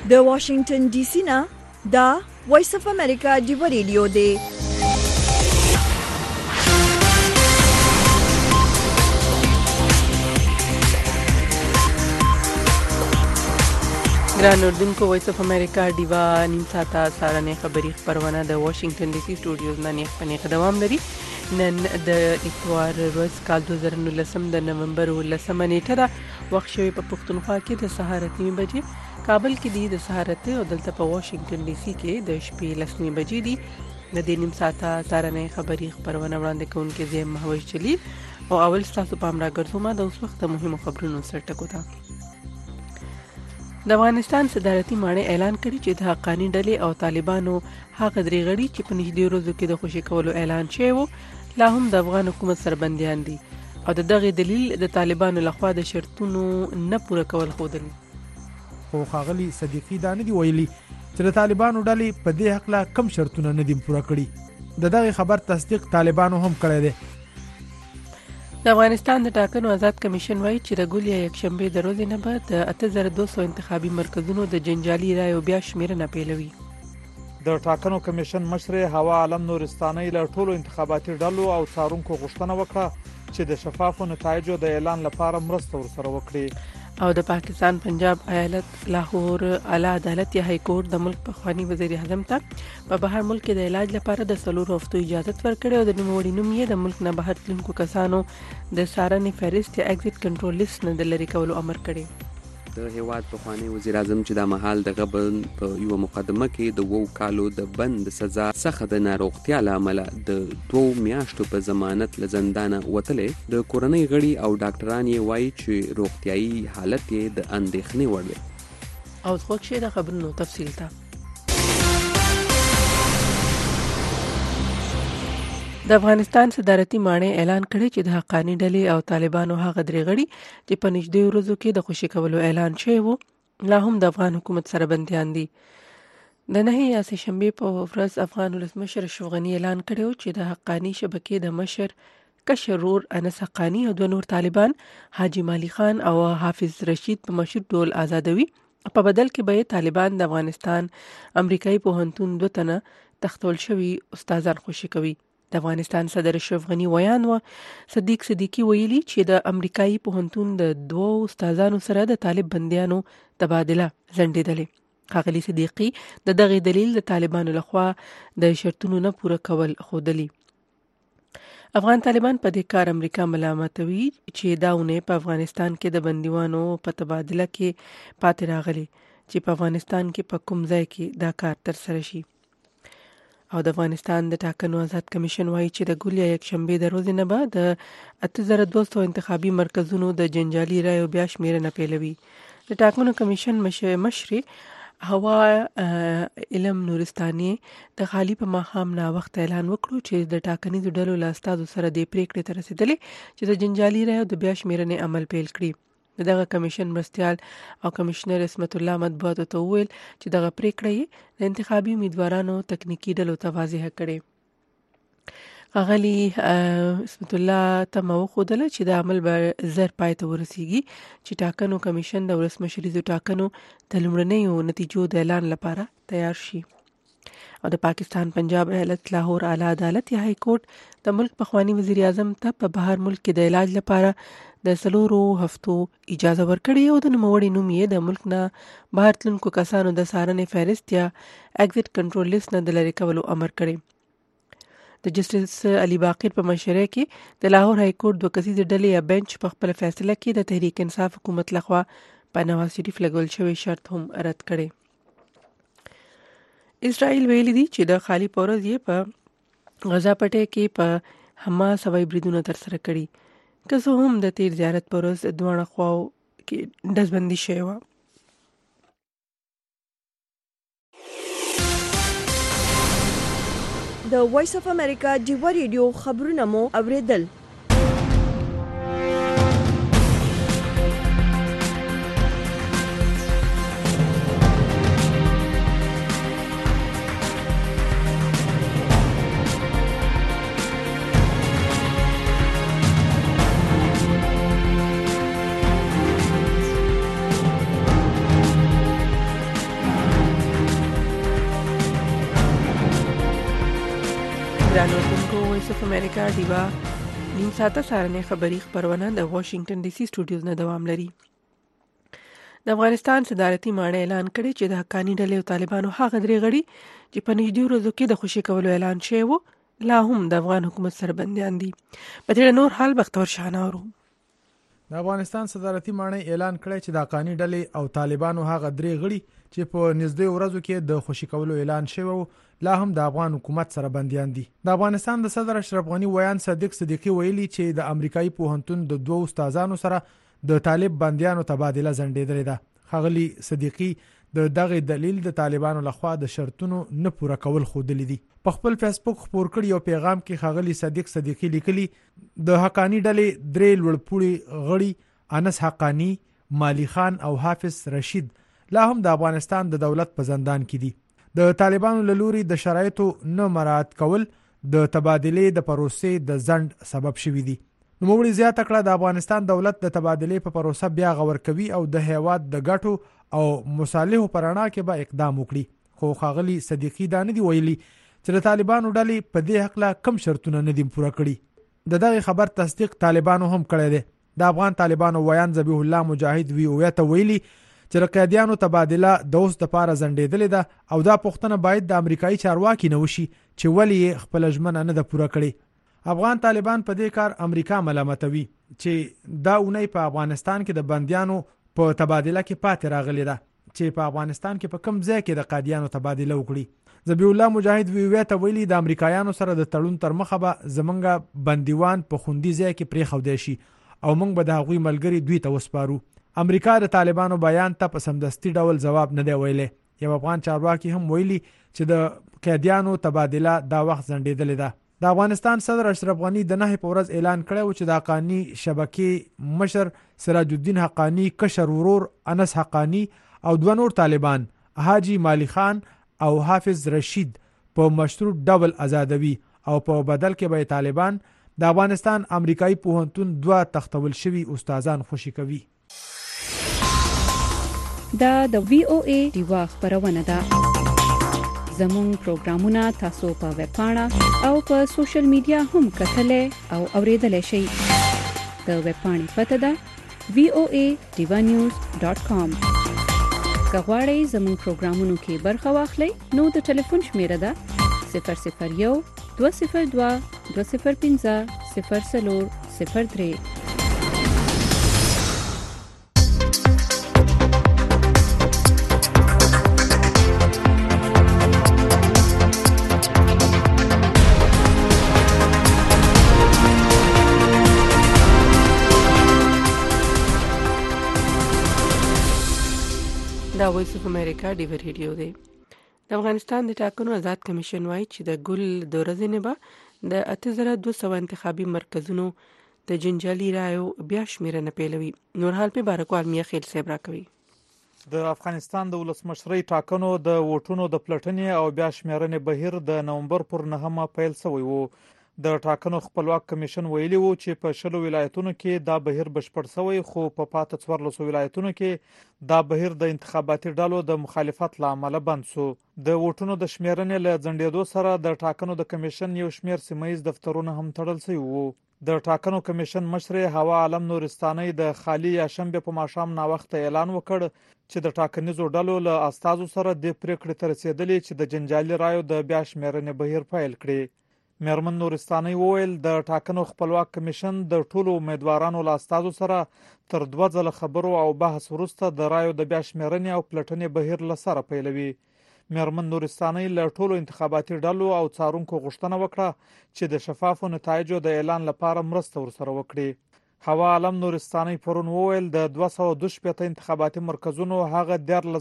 د واشنگټن ډي سي نه دا وایس اف امریکا ډیو ریډیو دی. ګران اردوونکو، وایس اف امریکا ډیوا نیم ساعته سارنې خبری خبرونه د واشنگټن ډي سي سټوډیوز نه نیخ پنیخ دوام لري. نن د اتوار ورځ کال 2019 د نومبر 19 نیټه ده. وخت شوی په پښتونخوا کې د سهار 3 بجې، کابل کې دی د سهار 8 او دلته په واشنگټن ډي سي کې د شپې 10 بجې دي. د دې نیم ساعته سارنې خبری خبرونه وړاندې کوونکې زم محوج جلیل او اول تاسو پام راګرځوم د اوس وخت مهمو خبرونو سره ټکو ته. د افغانستان صدارتي ماڼۍ اعلان کړی چې د حقانی ډلې او طالبانو هغه درې غړي چې په نږدې ورځو کې د خوشي کولو اعلان شوی و لا هم د افغان حکومت سره بنديان دي او د دغه دلیل د طالبانو لخوا د شرطونو نه پوره کول خودل. خو ښاغلي صدیقي دا نه دی ویلي چې د طالبانو ډلې په دې حق لا کم شرطونه نه دي پوره کړي. د دغه خبر تصدیق طالبانو هم کړی دی. د افغانستان د ټاکنو آزاد کمیشن وایي چې د ګولیا یک شنبه د ورځې نه بعد د 8200 انتخابي مرکزونو د جنجالي رایو بیا شمیرنه پیلوي. د ټاکنو کمیشن مشر هوا عالم نورستاني له ټولو انتخاباتي ډلو او څارونکو غوښتنه وکړه چې د شفافو نتایجو د اعلان لپاره مرسته ورسره وکړي. او د پاکستان پنجاب ایالت لاهور اعلی عدالت یا های کورټ د ملک پخوانی وزیر اعظم ته په بهر ملک کې د علاج لپاره د 3 هفتو اجازه ورکړې او د نوموړي نوم یې د ملک نه بهر تلونکو کسانو د سارنې فهرست یا ایگزیټ کنټرول لیست نه د لری کولو امر کړی. د هیواد پخوانی وزیر اعظم چې د مهال د غبن په یو مقدمه کې د 2 کالو د بند سزا څخه د ناروغتیا لامل د 2 میاشتو په ضمانت له زندانه وتلې، د کورنۍ غړي او ډاکټران یې وایي چې روغتیايي حالت یې د اندېښنې وړ دی. او څوک چې د خبرونو تفصیل ته د افغانستان صدارتي ماڼۍ اعلان کړی چې د حقانی ډلې او طالبانو هغه درې غړي چې په نږدې ورځو کې د خوشي کولو اعلان شوی وو لا هم د افغان حکومت سره بنديان دي. د نه یا سه شنبه په ورځ افغان ولسمشر اشرف غنی اعلان کړی چې د حقانی شبکې د مشر کشرور انس حقانی او د نور طالبان حاجی مالی خان او حافظ رشید په مشروط ډول آزادوي. په بدل کې به طالبان د افغانستان امریکایي پوهنتون 2 تنه تختول شوی استادان خوشي کوي. د افغانستان صدر اشرف غنی ویان و صدیق صدیقی ویلي چې د امریکایي پوهنتون د 2 استادانو سره د طالب بنديانو تبادله ځنډېدلې. ښاغلي صدیقی د دغه دلیل د طالبانو لخوا د شرطونو نه پوره کول خودلی. افغان طالبان په دې کار امریکا ملامتوي چې داونه په افغانستان کې د بندیوانو په تبادله کې پاتې راغلي چې په افغانستان کې په کوم ځای کې دا کار تر سره شي. او د افغانستان د ټاکنو آزاد کمیشن وایي چې د ګولیا یک شنبه د ورځې نه بعد د 8200 انتخابي مرکزونو د جنجالي رایو بیا شمیرنه پیلوي. د ټاکنو کمیشن مشر هوا علم نورستاني د خالی په ماښام نا وخت اعلان وکړو چې د ټاکنیزو ډلو له استادو سره د پریکړې ته رسیدلې چې د جنجالي رایو د بیا شمیرنې عمل پیل کړي. دغه کمیشن مرستيال او کمشنر اسمت الله مطبوعاتو ته ویل چې دغه پریکړه د انتخابي امیدوارانو تکنیکی ډلو ته واضح کړي. غالي اسمت الله ته مو خودله چې د عمل به زر پای ته ورسیږي چې ټاکنو کمیشن د ولسمشریزو ټاکنو د لومړنیو نتیجو د اعلان لپاره تیار شي. او د پاکستان پنجاب ایالت لاهور اعلی عدالت یا های کورټ د ملک پخوانی وزیر اعظم ته په بهر ملک کې د علاج لپاره د 3 هفتو اجازه ورکړې او د نوموړي نوم یې د ملک نه بهر تلونکو کسانو د سارنې فهرست یا ایگزیټ کنټرول لیست نه د لری کولو امر کړی. د جسټس علي باقر په مشرۍ کې د لاهور های کورټ 2 کسیزه ډلې یا بنچ په خپل فیصله کې د تحریک انصاف حکومت لخوا په نواز شریف لګول شوی شرط هم رد کړی. اسرائیل ویلي دي چې د خالی پورز یې په غزا پټه کې په حماس هوایي بریدونه تر سره کړي، که څه هم د تیر زیارت پورز دوه خواو کې ډزبندي شوی و. د وایس اف امریکا ډیو ریډیو خبرونه مو اوریدل. ګران اوسونکو وایس اف امریکا دیوا نیم ساعته سارنې خبری خبرونه د واشنگټن ډي سي سټوډیوز نه دوام لري. د افغانستان صدارتي ماڼۍ اعلان کړی چې د حقاني ډلې او طالبانو هغه درې غړي چې په نږدې ورځو کې د خوشي کولو اعلان شوی و لا هم د افغان حکومت سره بنديان دي. په دې نور حال بختور شاناورو. د افغانستان صدارتي ماڼۍ اعلان کړی چې د حقاني ډلې او طالبانو هغه درې غړي چې په نږدې ورځو کې د خوشي کولو اعلان شوی و لا هم د افغان حکومت سره بنديان دي. د افغانستان د صدر اشرف غنی ویان صدیق صدیقی ویلي چې د امریکایي پوهنتون د دوه استادانو سره د طالب بنديانو تبادله زندیدلې ده. ښاغلي صدیقی د دغه دلیل د طالبانو لخوا د شرطونو نه پوره کول خودلی دي. په خپل فیسبوک خبر کړی یو پیغام کې ښاغلي صدیق صدیقی لیکلي د حقانی ډلې درې لوړپوړي غړي انس حقانی، مالی خان او حافظ رشید لا هم د افغانستان د دولت په زندان کې دي. د طالبانو له لوري د شرایطو نه مراعات کول د تبادلې د پروسې د ځنډ سبب شوی دي. نوموړي زیاته کړه د افغانستان دولت د تبادلې په پروسه بیا غور کوي او د هیواد د ګټو او مصالحو پر اړه کې به اقدام وکړي. خو ښاغلي صدیقی دا نه دی ویلي چې د طالبانو ډلې په دې حق لا کم شرطونه نه دي پوره کړي. دغه خبر تصدیق طالبانو هم کړی دی. د افغان طالبانو ویان ذبیح الله مجاهد وی ته ویلي چې د قیدیانو تبادله د اوس د پاره زندیدلې ده او دا پوښتنه باید د امریکایي چارواکي نه وشي چې ولې خپل ژمنه نه ده پوره کړې. افغان طالبان په دې کار امریکا ملامتوي چې دا اونۍ په افغانستان کې د بنديانو په تبادله کې پاتې راغلي ده چې په افغانستان کې په کم ځای کې د قیدیانو تبادله وکړي. ذبیح الله مجاهد وی ته ویلي د امریکایانو سره د تړون تر مخه به زمونږ بندیوان په خوندي ځای کې پرېښودی شي او موږ به د هغوی ملګري دوی ته وسپارو. امریکا د طالبانو بیان ته په سمدستي ډول جواب نه دی ویلی. یو افغان چارواکي هم ویلي چې د قیدیانو تبادله دا وخت ځنډېدلې ده. د افغانستان صدر اشرف غنی د 9 په ورځ اعلان کړی و چې د حقانی شبکې مشر سراج الدین حقانی، کشر ورور انس حقانی او دوه نور طالبان حاجی مالی خان او حافظ رشید په مشروط ډول آزادوي او په بدل کې به طالبان د افغانستان امریکایي پوهنتون دوه تختول شوي استادان خوشي کوي. دا د وی او ای دیوا خبرونه ده. زموږ پروګرامونه تاسو په ویب پاڼه او په سوشل میډیا هم کتلای او اوریدلای شئ. د ویب پاڼې پته ده voanews.com. که غواړئ زموږ پروګرامونو کې برخه واخلئ نو د ټلیفون شمیره ده 001 202 205 0403. دا وایس اف امریکا ډیو ریډیو دی. د افغانستان د ټاکنو آزاد کمیشن وايي چې د ګل د ورځې نه به د 8200 انتخابي مرکزونو د جنجالي رایو بیا شمیرنه پیلوي. نور حال په بارکوال میا خیل صاحب راکوي. د افغانستان د ولسمشرۍ ټاکنو د ووټونو د پلټنې او بیا شمیرنې بهیر د نومبر پر 9 پیل شوی وو. د ټاکنو خپلواک کمیشن ویلي وو چې په 10 ولایتونو کې دا بهیر بشپړ شوی، خو په پاتې 14 ولایتونو کې دا بهیر د انتخاباتي ډلو د مخالفت لامل بند شو. د ووټونو د شمیرنې له ځنډېدو سره د ټاکنو د کمیشن یو شمیر سیمایي دفترونه هم تړل شوي وو. د ټاکنو کمیشن مشر هوا عالم نورستاني د خالی یا شنبه په ماښام نا وخت اعلان وکړ چې د ټاکنیزو ډلو له استازو سره د پریکړې تر رسیدلې چې د جنجالي رایو د بیا شمیرنې بهیر پیل کړي. میرمن نورستاني وویل د ټاکنو خپلواک کمیشن د ټولو امیدوارانو له استازو سره تر 2 ځله خبرو او بحث وروسته د رایو د بیا شمیرنې او پلټنې بهیر له سره پیلوي. میرمن نورستاني له ټولو انتخاباتي ډلو او څارونکو غوښتنه وکړه چې د شفافو نتایجو د اعلان لپاره مرسته ورسره وکړي. هوا عالم نورستاني پرون وویل د 222 انتخاباتي مرکزونو هغه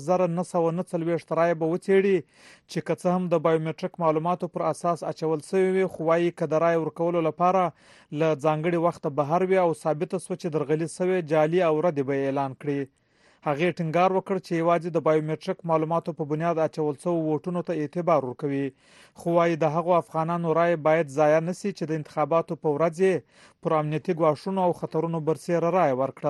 10949 رایې به وڅېړي چې که څه هم د بایومټریک معلوماتو پر اساس اچول شوی وي، خو وايي که د رایې ورکولو لپاره له ځانګړي وخت بهر وي او ثابته شوه چې درغلي شوی جعلي او ردې به اعلان کړي. هغه ټینګار وکړ چې یوازې د بایومټریک معلوماتو په بنیاد اچول شوی ووټونو ته اعتبار ورکوي، خو وايي د هغو افغانانو رایې باید ضایع نشي چې د انتخاباتو په ورځ پر امنیتي ګواښونو او خطرونو برسېره رایې ورکړه.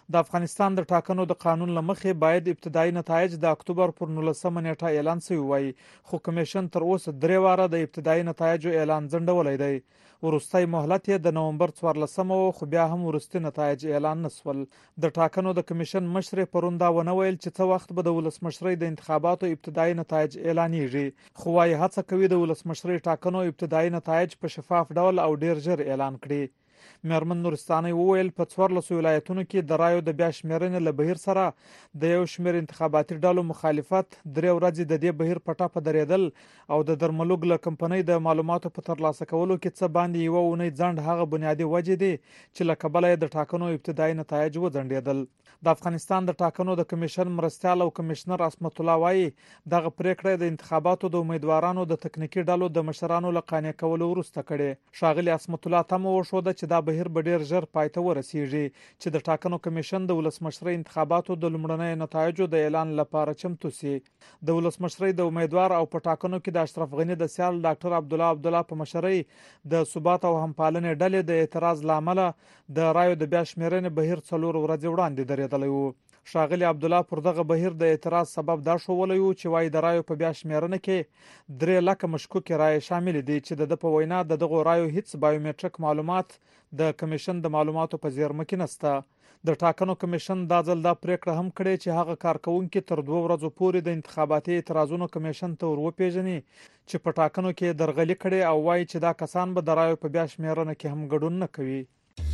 د افغانستان د ټاکنو د قانون لمخې باید ابتدایي نتایج د اکتوبر پر 19 نیټه اعلان شوی وای، خو کمیشن تر اوسه 3 واره د ابتدایي نتایجو اعلان ځنډولای دی. ورستۍ مهلت د نومبر 14 خو بیا هم ورستي نتایج اعلان نسول. د ټاکنو د کمیشن مشر پروندا ونه ویل چې څه وخت به د ولسمشرۍ د انتخاباتو ابتدایي نتایج اعلانېږي، خو وايي هڅه کوي د ولسمشرۍ ټاکنو ابتدایي نتایج په شفاف ډول او ډیر ژر اعلان کړي. میرمن نورستاني وویل په 14 ولایتونو کې د رایو د بیا شمیرنې له بهیر سره د یو شمېر انتخاباتي ډلو مخالفت 3 ورځې د دې بهیر په ټاپه درېدل او د درملوګ له کمپنۍ د معلوماتو په ترلاسه کولو کې څه باندې یو اونۍ ځنډ هغه بنیادی وجې دي چې له کبله د ټاکنو ابتدایي نتایج وځنډېدل. د افغانستان د ټاکنو د کمیشن مرستیال او کمشنر اسمت الله وایي دغه پریکړه د انتخاباتو د امیدوارانو د تکنیکی ډلو د مشرانو له قانع کولو وروسته کړي. ښاغلي اسمت الله تم وشوده چې دا بهیر به ډیر ژر پای ته ورسیږي چې د ټاکنو کمیشن د ولسمشرۍ انتخاباتو د لومړنۍ نتایجو د اعلان لپاره چمتو سي. د ولسمشرۍ د امیدوار او په ټاکنو کې د اشرف غنی د سیال ډاکټر عبدالله په مشرۍ د ثبات او همپالنې ډلې د اعتراض لامل د رایو د بیا شمیرنې بهیر 4 ورځې وړاندې درېدلی وو. ښاغلي عبدالله پر دغه بهیر د اعتراض سبب دا شوولی و چې وايي د رایو په بیا شمیرنه کې 3 لکه مشکوکې رایې شامل دي چې د په وینا د دغو رایو هیڅ بایومټریک معلومات د کمیشن د معلوماتو په زیرمه کې نشته. د ټاکنو کمیشن دا ځل دا پریکړه هم کړې چې هغه کارکونکي تر 2 ورځې پورې د انتخاباتي اعتراضونو کمیشن ته وروپیژني چې په ټاکنو کې درغلي کړي او وايي چې دا کسان به د رایو په بیا شمیرنه کې هم ګډون نه کوي.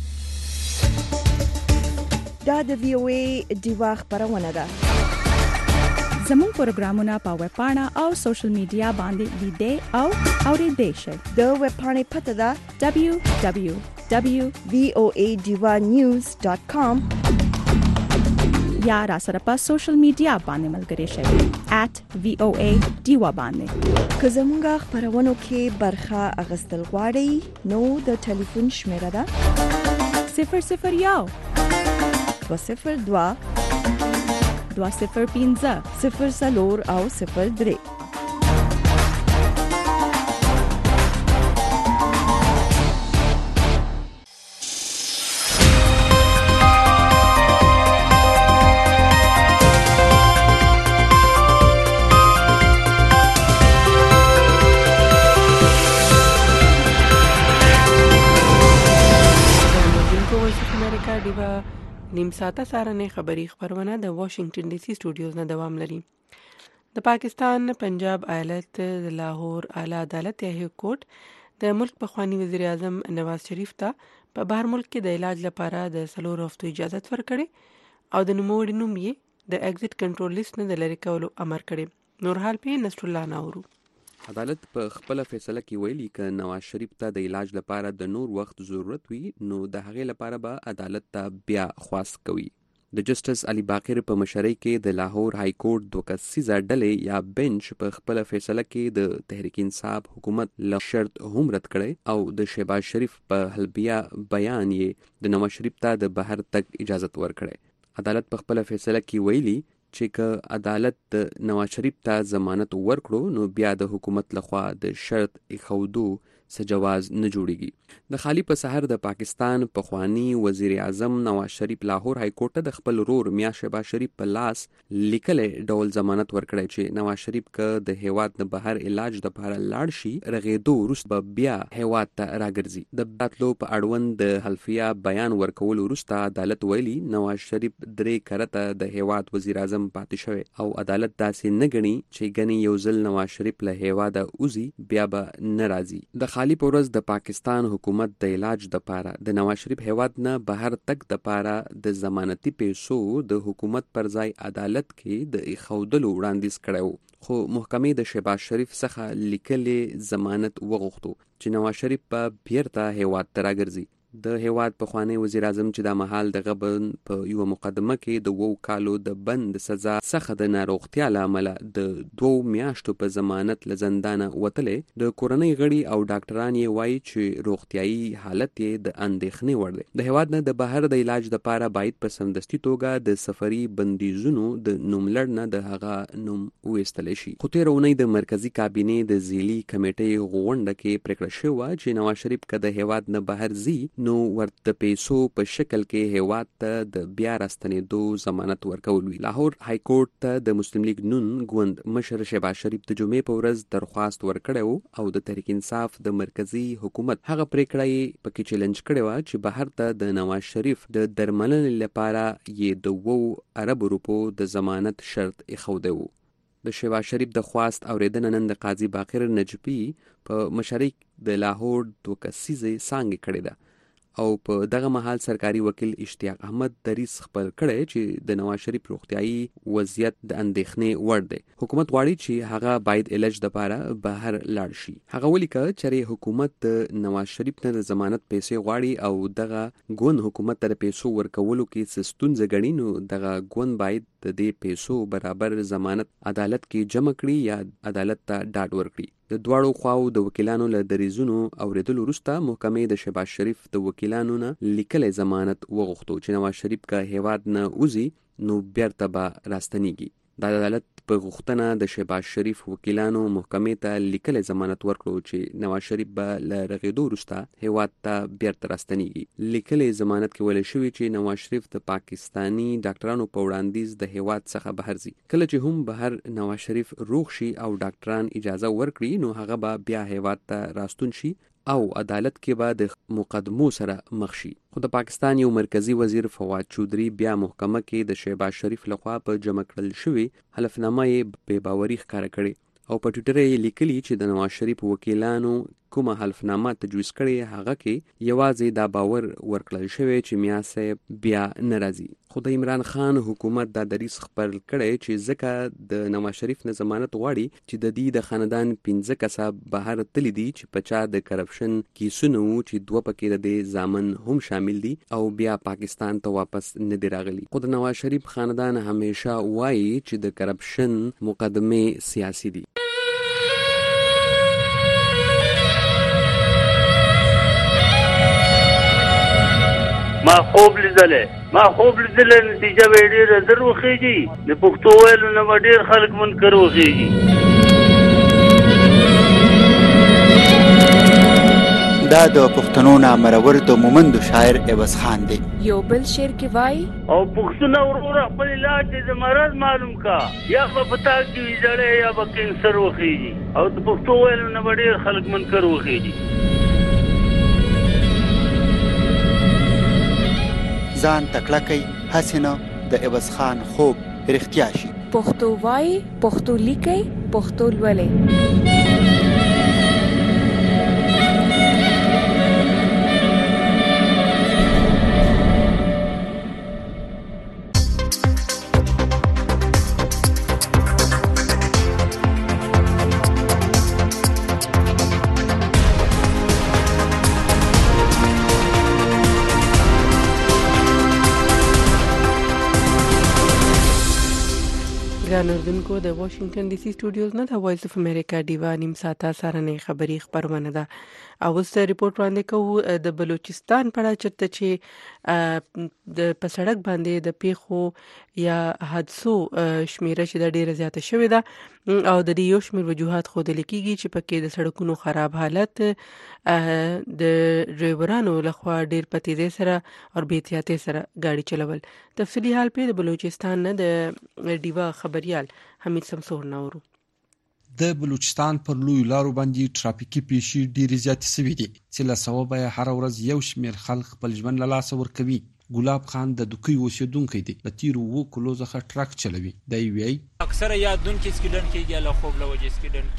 دا د VOA دیوا خبرونه ده. زموږ پروګرامونه په ویب پاڼه او سوشل میډیا باندې لیدئ او اوریدئ شئ. د ویب پاڼې پته ده www.voadewanews.com یا را سره په سوشل میډیا باندې ملګري شئ @VOA دیوا باندې. که زموږ خبرونو کې برخه اغستل غواړئ نو د ټلیفون شمیره ده 001 202 205 04 او 03. نیم ساعته سارنې خبری خبرونه د واشنگټن ډي سي سټوډیوز نه دوام لري. د پاکستان پنجاب ایالت د لاهور اعلی عدالت یا کورټ د ملک پخوانی وزیر اعظم نواز شریف ته په بهر ملک کې د علاج لپاره د 4 هفتو اجازه ورکړي او د نوموړي نوم یې د ایگزیټ کنټرول لیست نه د لری کولو امر کړي. نور حال په نصر الله ناورو. عدالت په خپل فیصله کې ویلي ک نواز شریف ته د علاج لپاره د نور وخت ضرورت وي نو د هغې لپاره به عدالت ته بیا خواست کوي. د جسټس علي باقر په مشرۍ کې د لاهور های کورټ 2 کسیزه ډلې یا بنچ په خپل فیصله کې د تحریک انصاف حکومت له شرط هم رد کړي او د شهباز شریف په حلبیه بیان یې د نواز شریف ته د بهر تګ اجازه ورکړي. عدالت په خپل فیصله کې ویلي چې که عدالت د نواز شریف ته ضمانت ورکړو نو بیا د حکومت لخوا د شرط ایښودو څه جواز نه جوړیږي. د خالی په سحر د پاکستان پخوانی وزیر اعظم نواز شریف لاهور های کورټ د خپل رور میا شهباز شریف په لاس لیکلې ډول ضمانت ورکړی چې نواز شریف که د هیواد نه بهر علاج د لپاره لاړ شي رغېدو وروسته بیا هیواد ته راګرځي. د باتلو په اړوند د حلفیه بیان ورکول وروسته عدالت ویلي نواز شریف 3 کرته د هیواد وزیر اعظم پاتې شوی او عدالت داسې نه ګڼي چې ګنې یو ځل نواز شریف له هیواده اوزي بیا به نه راځي. د خالی په ورځ د پاکستان حکومت د علاج د پاره د نواز شریف هیواد نه بهر تک د پاره د ضمانتي پیسو د حکومت پر ځای عدالت کې د ایښودلو وړاندیز کړو خو محکمې د شهباز شریف څخه لیکلې ضمانت وغوښتو چې نواز شریف په بیرته هیواد ته راګرځي. د هیواد پخوانی وزیر اعظم چې د مهال د غبن په یو مقدمه کې د 2 کالو د بند سزا څخه د ناروغتیا لامل د 2 میاشتو په ضمانت له زندانه وتلې. د کورنۍ غړي او ډاکټران یې وایي چې روغتیايي حالت یې د اندېښنې وړ دی. د هیواد نه د بهر د علاج لپاره باید په سمدستي توګه د سفري بندیزونو د نوملړ نه د هغه نوم وېستل شي. خو تېره اونۍ د مرکزی کابینې د ځیلي کمیټې غونډه کې پریکړه شوې چې نواز شریف که د هیواد نه بهر ځي نو ورته پیسو په شکل کې هیواد ته د بیا راستنېدو ضمانت ورکول وی. لاهور های کورټ ته د مسلم لیگ نون ګوند مشر شهباز شریف د جمعې په ورځ درخواست ورکړی او د تحریک انصاف د مرکزی حکومت هغه پریکړه یې پکې چیلنج کړې وه چې بهر ته د نواز شریف د درملنې لپاره یې د 2 ارب روپو د ضمانت شرط ایښودی و. د شهباز شریف د خواست اوریدنه نن د قاضي باقر نجفي په مشرۍ د لاهور 2 کسیزې څانګې کړې ده او په دغه مهال سرکاري وکیل اشتیاق احمد دریس خبر کړی چې د نواز شریف روغتیايي وضعیت د اندېښنې وړ دی. حکومت غواړي چې هغه باید علاج لپاره بهر لاړ شي. هغه ولیکه چې حکومت د نواز شریف نه د ضمانت پیسې غواړي او دغه ګوند حکومت ته پیسو ورکولو کې ستونزه ګڼي نو دغه ګوند باید د دې پیسو برابر ضمانت عدالت کې جمع کړي یا عدالت ته ډاډ ورکړي. د دواړو خواو د وکیلانو له دریزونو اوریدلو وروسته محکمې د شهباز شریف د وکیلانو نه لیکلی ضمانت وغوښتو چې نواز شریف که هیواد نه وځي نو بیرته به راستنیږي. د عدالت په غوښتنه د شهباز شریف وکیلانو محکمې ته لیکلی ضمانت ورکړو چې نواز شریف به له رغېدو وروسته هیواد ته بیرته راستنیږي. لیکلی ضمانت کې ویل شوي چې نواز شریف د پاکستاني ډاکټرانو په وړاندیز د هیواد څخه بهر ځي. کله چې هم بهر نواز شریف روغ شي او ډاکټران اجازه ورکړي نو هغه به بیا هیواد ته راستون شي او عدالت کې به د مقدمو سره مخ شي. خو د پاکستان یو مرکزی وزیر فواد چودھری بیا محکمه کې د شهباز شریف لخوا په جمع کړل شوی حلفنامه یې بې باوري ښکاره کړې او په ټویټر یې لیکلي چې د نواز شریف وکیلانو کومه حلفنامه تجویز کړې هغه کې یوازې دا باور ورکړل شوی چې میاں صاحب بیا ناراضي. خو د عمران خان حکومت دا دریس خبر کړی چې ځکه د نواز شریف نه ضمانت غواړي چې د دې د خاندان 15 کسه بهر تللی دي چې په چا د کرپشن کیسونه وو چې 2 پکې د دې ضامن هم شامل دي او بیا پاکستان ته واپس نه دی راغلي. خو د نواز شریف خاندان همیشه وایي چې د کرپشن مقدمه سیاسي دي. ما خوب لیدلې نتیجه به ډېره زر وخېږي. د پښتو ویلو نه به ډېر خلک منکر وخېږي. دا د پښتنو نامرور د مومندو شاعر عوض خان دی. یو بل شعر کې وایي او پښتونه وروره خپل علاج د مرض معلوم کا یا په پتا کې ویځړې یا به کینسر وخېږي او د پښتو ویلو نه به ډېر خلک منکر وخېږي. ځان تکړه کوي هسې نه د عوض خان خوب رښتیا شي. پښتو وایي، پښتو لیکي، پښتو لولي. ګرانوردونکو د واشنگټن ډي سي سټوډیوز نه د وایس اف امریکا ډیوا نیم ساعته سارنې خبري خبرونه ده او اوس ریپورت وړاندې کوو د بلوچستان په اړه چې د په سړک باندې د پیښو یا حادثو شمیره چې د ډیره زیاته شوې ده او د دې یو شمېر وجوهات ښودل کېږي چې پکې د سړکونو خراب حالت د ډرایورانو لخوا ډیر په تیزۍ سره او بې احتیاطۍ سره ګاډي چلول. تفصیلي حال په بلوچستان نه د ډیوا خبريال حمید سمسور نورو. د بلوچستان پر لوی لارو باندې ټرافیکي پیښې ډېرې زیاتې شوې دي چې له سببه یې هر ورځ یو شمېر خلک خپل ژوند له لاسه ورکوي. ګلاب خان د دوکۍ اوسېدونکی دی. له تیرو 2 کلو څخه ټرک چلوي. دی وایي اکثره یادونکي سکیډن کېږي له خوب له وجې سکیډن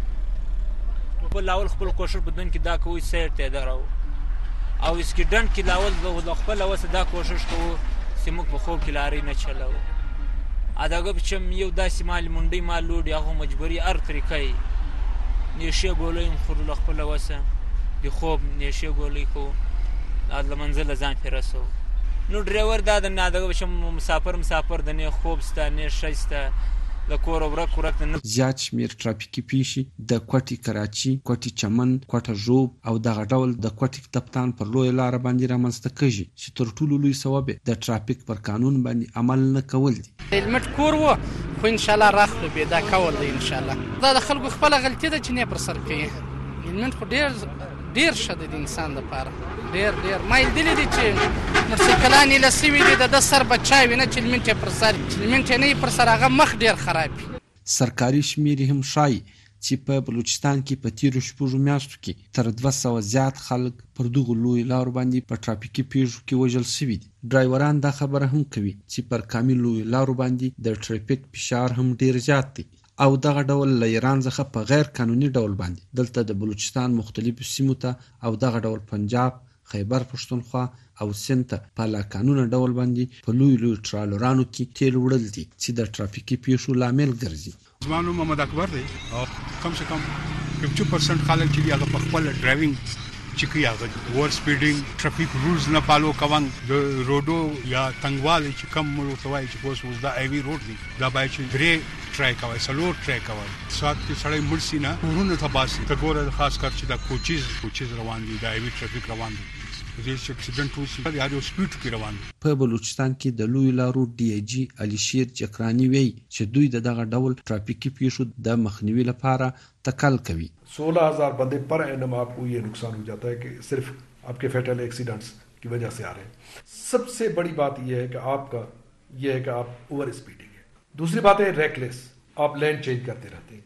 کې په لاول خپل کوشش بدون کې دا کوي سیر ته درو او سکیډن کې لاول د خپل وسه دا کوشش کوو چې موږ په خوب کې لاري نه چلو. اداګه چې یو داسې مال منډي مال لوډ هغه مجبوري ار طریقې نشه ګولې خور له خپل وسه د خوب نشه ګولې کو د منزل ځان فرسو. نو ډرایور دا د نادغه چې مسافر د نه خوب ستانه شایسته د کور ورک نه. زیات شمیر ټرافیکي پیښې د کوټي کراچي، کوټي چمن، کوټه ژوب او دغه ډول د کوټي کپتان پر لوی لار باندې رامنځته کیږي چې تر ټولو لوی سبب د ټرافیک پر قانون باندې عمل نه کول دي. هلمټ کور وو خو ان شاء الله راخلو به دا کول دي ان شاء الله. دا د خلکو خپل غلطي ده چې نه پر سر کوي. هلمټ خو ډیر ډیر ښه د انسان لپاره ډیر ما لیدلی دي چې موټرسایکلان یې لسوي دي د سر بچای وینه چې لمنټ یې پر سر لمنټ یې نه پر سر هغه مخ ډیر خراب سرکاري شمیرې هم ښایي چې په بلوچستان کې په تیرو شپږو میاشتو کې تر 200 زیات خلک پر دغو لوی لارو باندې په ټرافیکي پیښو کې وژل شوي دي. ډرایوران دا خبره هم کوي چې پر کامل لوی لارو باندې د ټرافیک فشار هم ډیر زیات دی او دغه ډول له ایران څخه په غیر قانوني ډول باندې دلته د بلوچستان مختلفو سیمو ته او دغه ډول پنجاب، خیبر پښتونخوا او سند ته په لا قانوني ډول باندې په لوی ټرالرانو کې تیل وړل دي چې د ټرافیکي پیښو لامل ګرځي. زمانو محمد اکبر دی او کم سے کم 50% خلک چې هغه په خپل ډرایوینګ چې کوي هغه ور سپیډینګ ټرافیک رولز نه فالو کوي د روډو یا تنګوالي چې کم ملوتوي چې اوس دا ایوي روډ دی دا باید چې درې ټرای کوي سلور ټرای کوي سات کې سړی مرسي نه ورونه تباسي ته ګوره خاص کر چې دا کوچیز روان دي دا ایوي ټرافیک روان دي د اکسیډنټ وشي یا د سپیډ کې روان دي. په بلوچستان کې د لوی لارو ډي ای جی علي شیر چکرانی وی چې دوی دغه ډول ټرافیکي پیښو د مخنیوي لپاره تکل کوي. 16,000 बंदे per annum आपको ये नुकसान हो जाता है कि सिर्फ आपके फैटल एक्सीडेंट्स की वजह से आ रहे हैं. सबसे बड़ी बात यह है कि आपका ये है कि आप ओवर स्पीडिंग है. दूसरी बात है रेकलेस, आप लेन चेंज करते रहते हैं.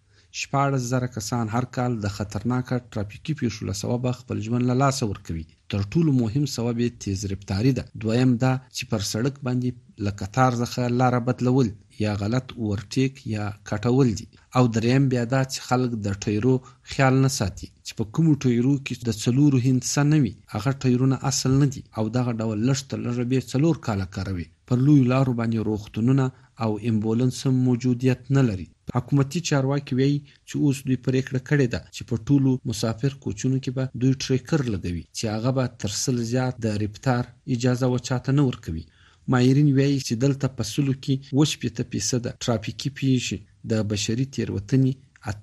14,000 کسان هر کال د خطرناکه ټرافیکي پیښو له سببه خپل ژوند له لاسه ورکوي. تر ټولو مهم سبب یې تیز رفتاري ده. دویم دا چې پر سړک باندې له قطار څخه لاره بدلول یا غلط اورټیک یا کټول دي. او دریم بیا دا چې خلک د ټایرو خیال نه ساتي چې په کومو ټایرو کې د څلورو هندسه نه وي هغه ټایرونه اصل نه دي او دغه ډول لږ تر لږه بیا 4 کاله کاروي. پر لوی لارو باندې روغتونونه او امبولانس هم موجودیت نه لري. حکومتي چارواکي وایي چې اوس دوی پریکړه کړې ده چې په ټولو مسافر کوچونو کې به دوی ټریکر لګوي چې هغه به تر 100 زیات د رفتار اجازه وچاته نه ورکوي. ماهرین وایي چې دلته په سلو کې 80% ټرافیکي پیښې د بشري تیروتنې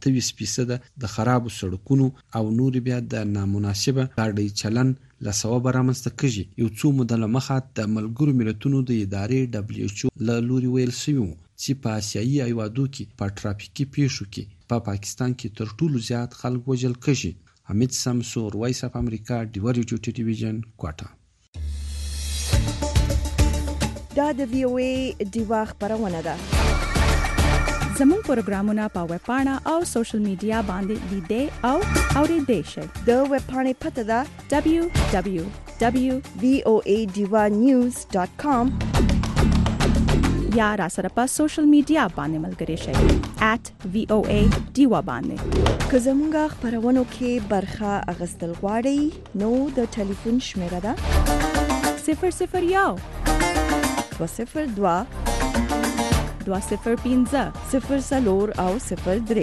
28% د خرابو سړکونو او نور بیا د نامناسبه ګاډي چلن له سببه رامنځته کیږي. یو څو موده مخه د ملګرو ملتونو د ادارې WHO له لوري ویل شوی چې په آسیایي هیوادو کې په ټرافیکي پیښو کې په پاکستان کې تر ټولو زیات خلک وژل کیږي. حمید سمسور، وایس اف امریکا، ډیور یو ټلویزیون، کوټه. دا د VOA دیوا خبرونه ده. زموږ پروګرامونه په ویب پاڼه او سوشل میډیا باندې لیدئ او اوریدئ شئ. د ویب پاڼې پته ده www.voadewanews.com یا را سره په سوشل میډیا باندې ملګري شئ @VOA دیوا باندې. که زموږ خبرونو کې برخه اغستل غواړئ نو د ټلیفون شمیره ده 001 202 205 04 او 03.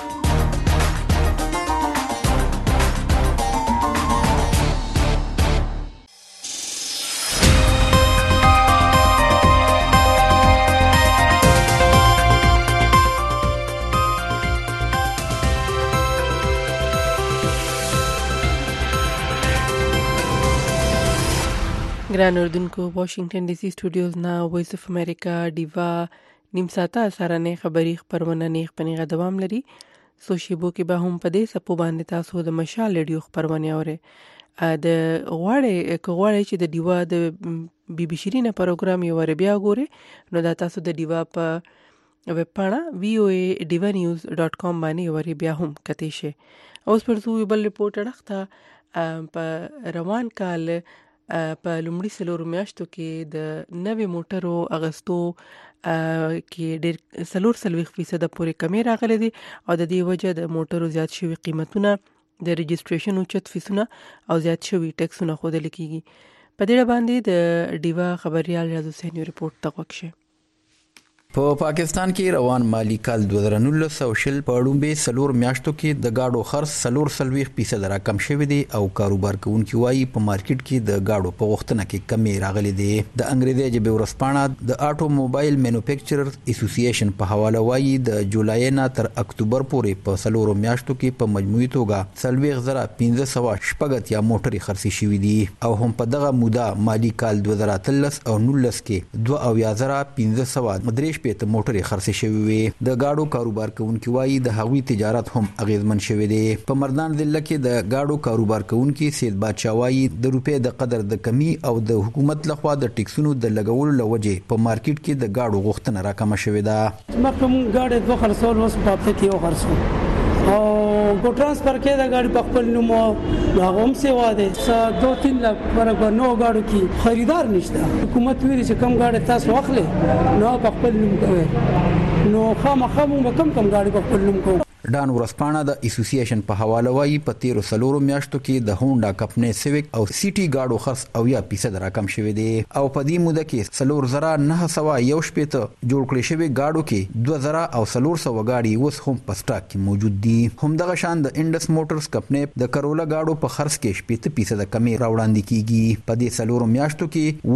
ګران اردوونکو، واشنگټن ډي سي سټوډیوز نه وایس اف امریکا دیوا نیم ساعته سارنې خبري خبرونه نیغ پنیغه دوام لري. سو شیبو کې به هم په دې سپو باندې تاسو د مشال ریډیو خبرونه اورئ. د غواړي چې د دیوا د بي بي شيرینه پروګرام یو ور بیا ګوري نو دا تاسو د دیوا په ویب پاڼه voadewanews.com باندې ور بیا هم کتی شي. اوس پر څو بل ریپورت راخته په روان کال په لومړي سلورو میاشتو کې د نوې موټرو اغستو کې ډېر 40% پورې کمی راغلي دي او د دې وجه د موټرو زیات شوي قیمتونه، د رجسټریشن اوچت فیسونه او زیات شوي ټیکسونه ښودل کیږي. په دې باندې د ډیوا خبريال ریاض حسین ریپورت تغوښه. په پاکستان کې روان مالی کال 2019 په اړومبه سلور میاشتو کې د گاډو خرڅ 40% راکم شوی دی او کاروبار کوونکي وایي په مارکیټ کې د گاډو په وختونه کې کمی راغلي دی. د انګریزي ژبې ورځپاڼه د آټوموبایل مینوفیکچررز اسوسییشن په حواله وایي د جولای نه تر اکتوبر پورې په سلور میاشتو کې په مجموعي توګه 15,500 یا موټرې خرڅې شوې دي او هم په دغه موده مالی کال 2013 او 19 کې 2,500 شپېته موټرې خرڅې شوې وې. د گاډو کاروبار کوونکي وایي د هغوی تجارت هم اغیزمن شوی دی. په مردان ضلع کې د گاډو کاروبار کوونکي سید بادشاه وایي د روپې د قدر د کمی او د حکومت لخوا د ټیکسونو د لګولو لوجې په مارکیټ کې د گاډو غوښتنه راکمه شوې ده. مخکې مونږ گاډي دوه خرڅول اوس په هفته کې یو خرڅو او کو ترانسفر کې دا گاډي په خپل نوم دا هم سیوا ده 2-3 لک برابر نو گاډو کې خریدار نشته. حکومت ویلي چې کم گاډي تاسو واخلې نو په خپل نوم کوي نو خامخا مونږ کم گاډي په خپل نوم کوو. ډان ورسپانه د اسوسییشن په حواله وایي په 13 میاشتو کې د هونډا کمپنۍ سیویک او سیټي گاډو خرڅ او 10% راکم شوی دی او په دې موده کې 4971 جوړ کړی شوی گاډو کې 2000 او 400 گاډي اوس هم په سټاک کې موجود دي. همدغه شان د انډس موټرز کمپنۍ د کرولا گاډو په خرڅ کې 70% کمی راوړاندې کیږي. په دې 4 میاشتو کې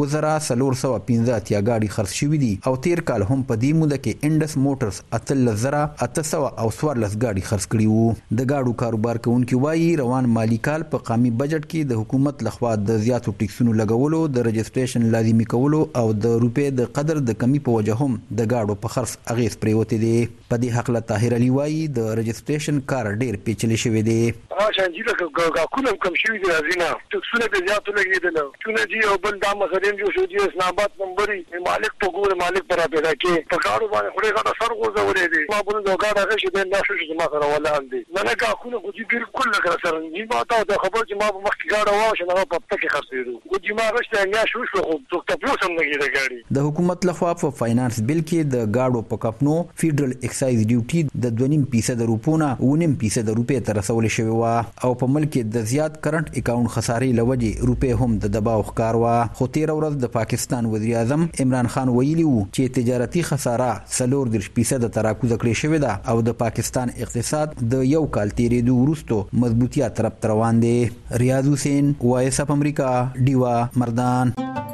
2415 گاډي خرڅ شوی دي او تیر کال هم په دې موده کې انډس موټرز 3800 او 14 گاډي خرڅ کړي وو. د گاډو کاروبار کوونکي وایي روان مالی کال په قومي بجټ کې د حکومت لخوا د زیاتو ټیکسونو لګولو د رجسټریشن لازمي کولو او د روپې د قدر د کمی په وجه هم د گاډو په خرڅ اغیز پریوتی دی. په دې حق له طاهر علي وایي د رجسټریشن کار ډیر پیچلې شوی دی. شانجیله کاکونه کم شوی دی ازینا ټیکسونه به زیاتو لګیدل چونه جی او بل دا مسلې جو شو جی اسلام آباد نمبرې مالک په ګور مالک پر پیدا کې په کارو باندې خوري غاډه سر غوځولې دي ما بل دا غاډه شي د ناشو ما سره ولا اندي نه کاکونه خو جی بالکل لګره سره ني ما ته خبر چې ما په مخ کې غاډه واشه نه په پټه کې خرڅېدو خو جی ما غشته نه شو خو ته په سم نه کېږي. د حکومت لخوا په فاینانس بل کې د گاډو په کپنو فیډرل ایکسایز ډیوټي د 2.5% روپونه 9% روپې تر رسول شوی و او په ملک د زیات کرنٹ اکاونټ خسارې لوجې روپې هم د دباو ښکار و. خو 13 ورځ د پاکستان وزیر اعظم عمران خان ویلي وو چې تجارتي خساره 4% تراکوزه کړې شوې ده او د پاکستان اقتصاد د یو کال تیریدو وروسته مضبوطیا طرف روان دی. ریاض حسین وایس اف امریکا ډیوا مردان.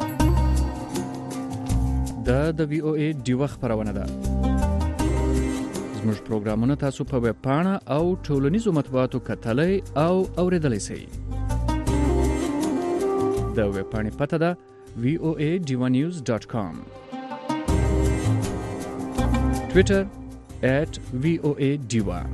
د وی او ای ډیوا خبرونه ده. زموږ پروګرامونه تاسو په ویب پاڼه او ټولنیزو مطبوعاتو کتلای او اوریدلای شئ. د ویب پاڼې پته ده voadivanews.com. Twitter @VOA Diva.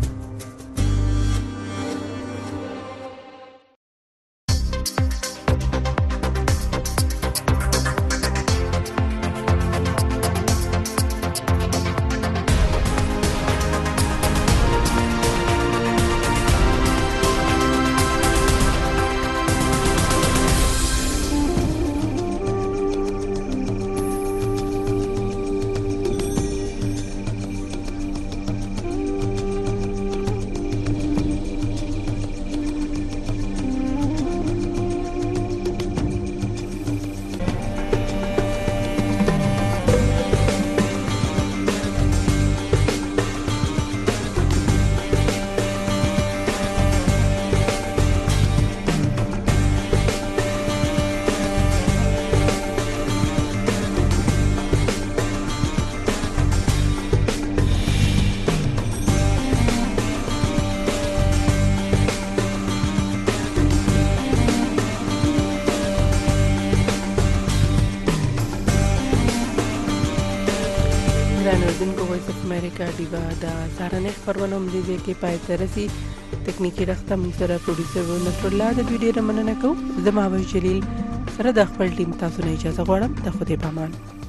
امریکا ډیوا د سارنې خبرونه ملي کې پای ته رسي. تکنیکی رختم سره پروډوسر نصر الله د ویډیو مننه کوم. زما وی جلیل سره د خپل ټیم تاسو نه اجازه غواړم. د خدای پامان.